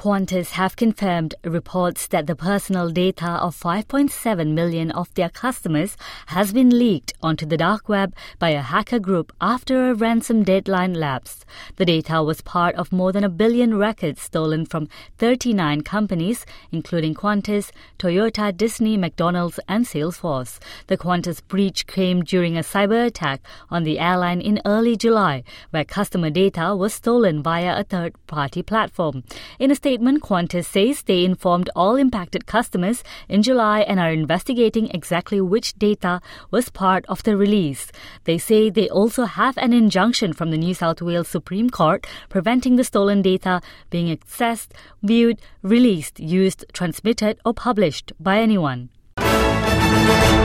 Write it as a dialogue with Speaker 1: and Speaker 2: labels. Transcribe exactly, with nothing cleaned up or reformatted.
Speaker 1: Qantas have confirmed reports that the personal data of five point seven million of their customers has been leaked onto the dark web by a hacker group after a ransom deadline lapsed. The data was part of more than a billion records stolen from thirty-nine companies, including Qantas, Toyota, Disney, McDonald's and Salesforce. The Qantas breach came during a cyber attack on the airline in early July, where customer data was stolen via a third-party platform. In a statement, Qantas says they informed all impacted customers in July and are investigating exactly which data was part of the release. They say they also have an injunction from the New South Wales Supreme Court preventing the stolen data being accessed, viewed, released, used, transmitted or published by anyone.